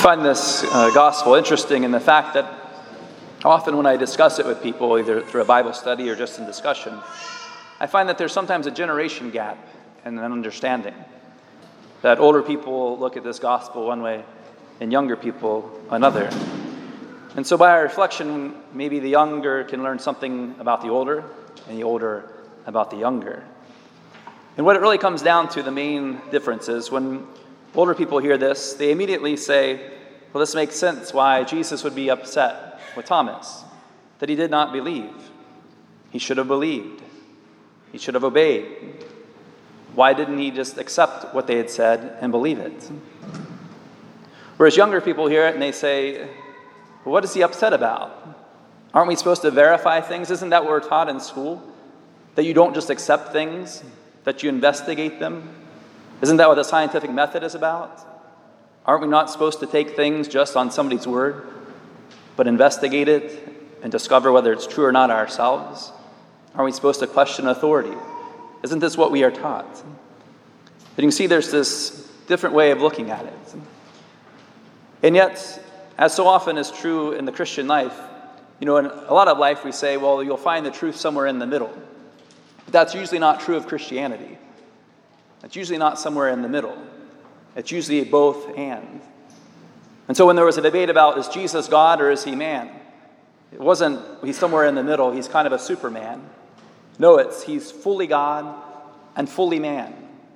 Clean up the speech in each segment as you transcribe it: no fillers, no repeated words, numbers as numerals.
find this gospel interesting in the fact that often when I discuss it with people, either through a Bible study or just in discussion, I find that there's sometimes a generation gap in an understanding. That older people look at this gospel one way and younger people another. And so by our reflection, maybe the younger can learn something about the older and the older about the younger. And what it really comes down to, the main difference is when older people hear this, they immediately say, well, this makes sense why Jesus would be upset with Thomas, that he did not believe. He should have believed. He should have obeyed. Why didn't he just accept what they had said and believe it? Whereas younger people hear it and they say, well, what is he upset about? Aren't we supposed to verify things? Isn't that what we're taught in school? That you don't just accept things, that you investigate them? Isn't that what the scientific method is about? Aren't we not supposed to take things just on somebody's word, but investigate it and discover whether it's true or not ourselves? Aren't we supposed to question authority? Isn't this what we are taught? But you can see there's this different way of looking at it. And yet, as so often is true in the Christian life, in a lot of life we say, well, you'll find the truth somewhere in the middle. But that's usually not true of Christianity. It's usually not somewhere in the middle. It's usually both and. And so when there was a debate about, is Jesus God or is he man? It wasn't, he's somewhere in the middle, he's kind of a Superman. No, he's fully God and fully man.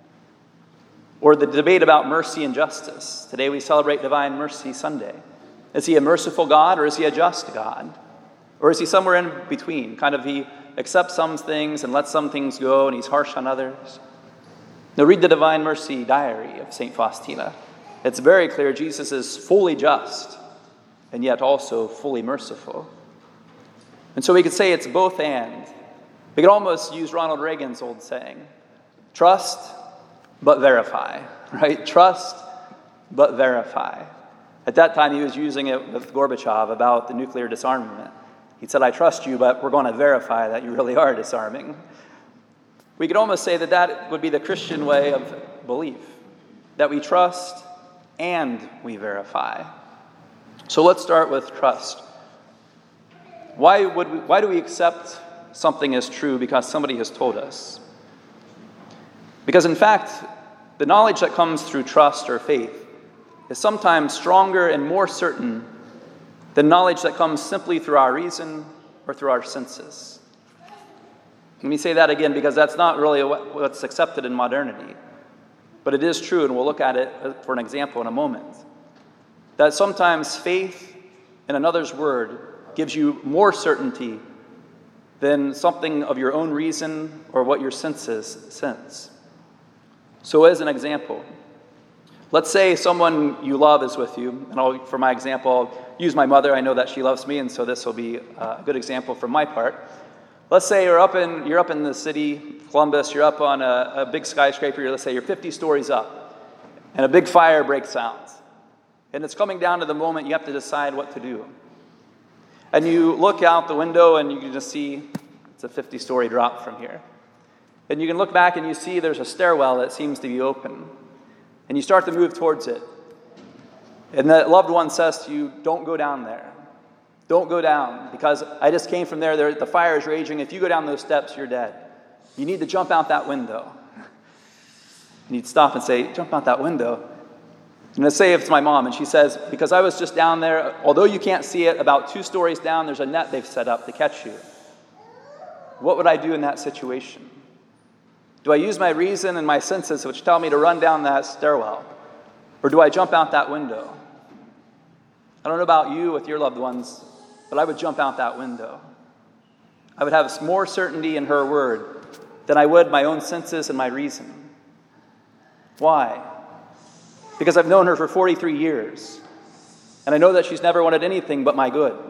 Or the debate about mercy and justice. Today we celebrate Divine Mercy Sunday. Is he a merciful God or is he a just God? Or is he somewhere in between? Kind of he accepts some things and lets some things go and he's harsh on others. Now read the Divine Mercy Diary of St. Faustina. It's very clear Jesus is fully just and yet also fully merciful. And so we could say it's both and. We could almost use Ronald Reagan's old saying, trust but verify, right? Trust but verify. At that time he was using it with Gorbachev about the nuclear disarmament. He said, I trust you, but we're going to verify that you really are disarming. We could almost say that would be the Christian way of belief, that we trust and we verify. So let's start with trust. Why do we accept something as true because somebody has told us? Because in fact, the knowledge that comes through trust or faith is sometimes stronger and more certain than knowledge that comes simply through our reason or through our senses. Let me say that again because that's not really what's accepted in modernity. But it is true, and we'll look at it for an example in a moment. That sometimes faith in another's word gives you more certainty than something of your own reason or what your senses sense. So as an example, let's say someone you love is with you, and for my example, I'll use my mother. I know that she loves me, and so this will be a good example from my part. Let's say you're up in the city, Columbus, you're up on a big skyscraper, let's say you're 50 stories up, and a big fire breaks out. And it's coming down to the moment you have to decide what to do. And you look out the window and you can just see it's a 50-story drop from here. And you can look back and you see there's a stairwell that seems to be open. And you start to move towards it. And that loved one says to you, don't go down there. Don't go down, because I just came from there. The fire is raging. If you go down those steps, you're dead. You need to jump out that window. And you'd stop and say, jump out that window. And let's say it's my mom, and she says, because I was just down there, although you can't see it, about 2 stories down, there's a net they've set up to catch you. What would I do in that situation? Do I use my reason and my senses, which tell me to run down that stairwell? Or do I jump out that window? I don't know about you with your loved ones, but I would jump out that window. I would have more certainty in her word than I would my own senses and my reason. Why? Because I've known her for 43 years, and I know that she's never wanted anything but my good.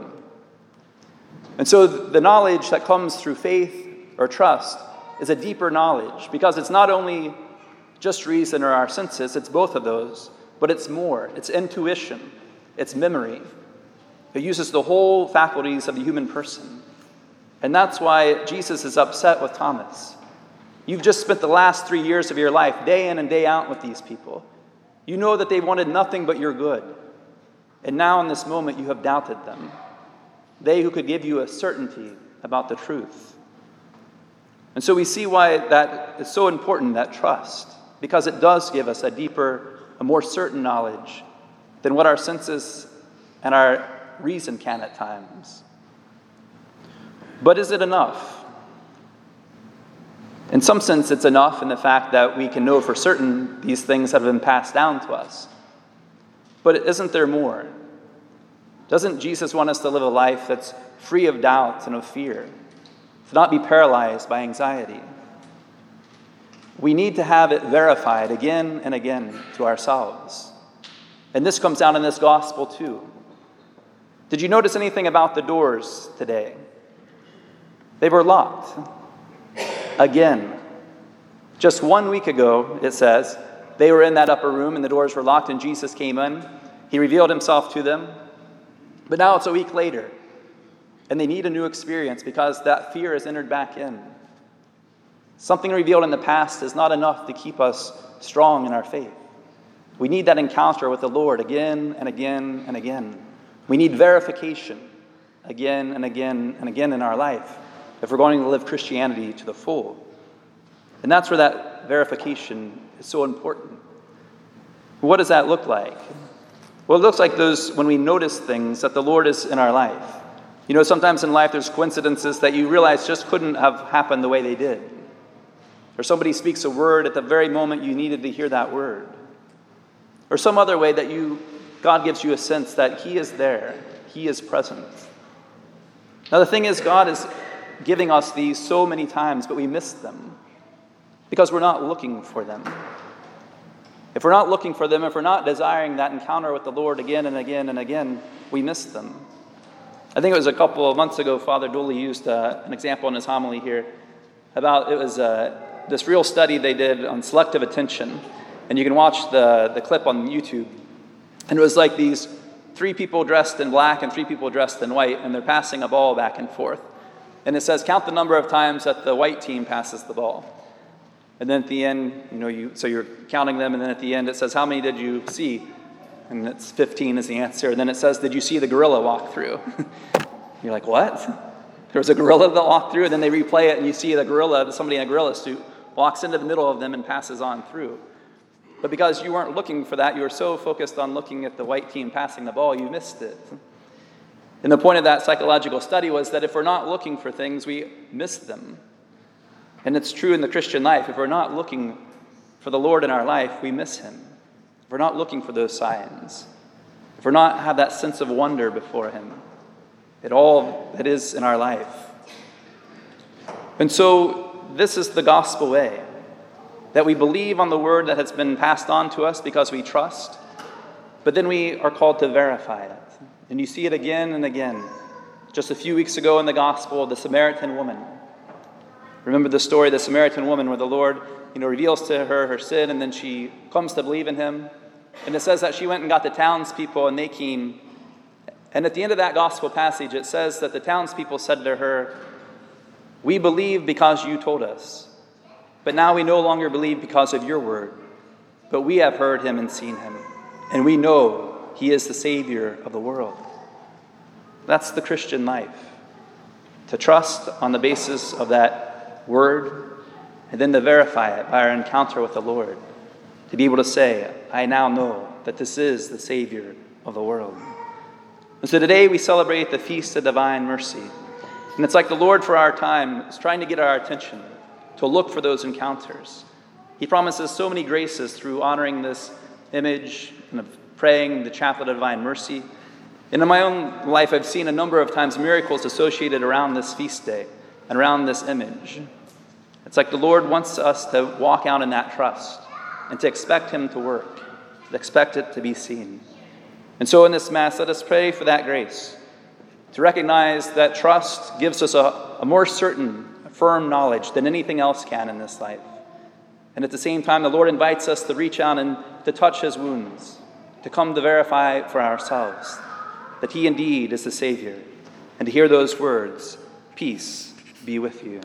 And so the knowledge that comes through faith or trust is a deeper knowledge, because it's not only just reason or our senses, it's both of those, but it's more. It's intuition. It's memory. It uses the whole faculties of the human person. And that's why Jesus is upset with Thomas. You've just spent the last 3 years of your life, day in and day out, with these people. You know that they wanted nothing but your good. And now in this moment you have doubted them. They who could give you a certainty about the truth. And so we see why that is so important, that trust, because it does give us a deeper, a more certain knowledge than what our senses and our reason can at times. But is it enough? In some sense, it's enough in the fact that we can know for certain these things have been passed down to us. But isn't there more? Doesn't Jesus want us to live a life that's free of doubt and of fear, to not be paralyzed by anxiety? We need to have it verified again and again to ourselves. And this comes down in this gospel too. Did you notice anything about the doors today? They were locked. Again. Just 1 week ago, it says, they were in that upper room and the doors were locked and Jesus came in. He revealed himself to them. But now it's a week later and they need a new experience because that fear has entered back in. Something revealed in the past is not enough to keep us strong in our faith. We need that encounter with the Lord again and again and again. We need verification again and again and again in our life if we're going to live Christianity to the full. And that's where that verification is so important. What does that look like? Well, it looks like those when we notice things that the Lord is in our life. You know, sometimes in life there's coincidences that you realize just couldn't have happened the way they did. Or somebody speaks a word at the very moment you needed to hear that word. Or some other way that God gives you a sense that He is there. He is present. Now the thing is, God is giving us these so many times, but we miss them because we're not looking for them. If we're not looking for them, if we're not desiring that encounter with the Lord again and again and again, we miss them. I think it was a couple of months ago, Father Dooley used an example in his homily here about, it was this real study they did on selective attention. And you can watch the clip on YouTube. And it was like these 3 people dressed in black and 3 people dressed in white, and they're passing a ball back and forth. And it says, count the number of times that the white team passes the ball. And then at the end, so you're counting them, and then at the end it says, how many did you see? And it's 15 is the answer. And then it says, did you see the gorilla walk through? You're like, what? There was a gorilla that walked through, and then they replay it, and you see the gorilla, somebody in a gorilla suit, walks into the middle of them and passes on through. But because you weren't looking for that, you were so focused on looking at the white team passing the ball, you missed it. And the point of that psychological study was that if we're not looking for things, we miss them. And it's true in the Christian life. If we're not looking for the Lord in our life, we miss Him. If we're not looking for those signs, if we're not have that sense of wonder before Him, at all that is in our life. And so this is the gospel way, that we believe on the word that has been passed on to us because we trust, but then we are called to verify it. And you see it again and again. Just a few weeks ago in the gospel, the Samaritan woman. Remember the story of the Samaritan woman where the Lord, reveals to her sin, and then she comes to believe in Him. And it says that she went and got the townspeople, and they came. And at the end of that gospel passage, it says that the townspeople said to her, we believe because you told us. But now we no longer believe because of your word. But we have heard Him and seen Him. And we know He is the Savior of the world. That's the Christian life. To trust on the basis of that word, and then to verify it by our encounter with the Lord. To be able to say, I now know that this is the Savior of the world. And so today we celebrate the Feast of Divine Mercy. And it's like the Lord for our time is trying to get our attention, to look for those encounters. He promises so many graces through honoring this image and praying the Chaplet of Divine Mercy. And in my own life, I've seen a number of times miracles associated around this feast day and around this image. It's like the Lord wants us to walk out in that trust and to expect Him to work, to expect it to be seen. And so in this Mass, let us pray for that grace, to recognize that trust gives us a more certain, firm knowledge than anything else can in this life. And at the same time, the Lord invites us to reach out and to touch His wounds, to come to verify for ourselves that He indeed is the Savior, and to hear those words, peace be with you.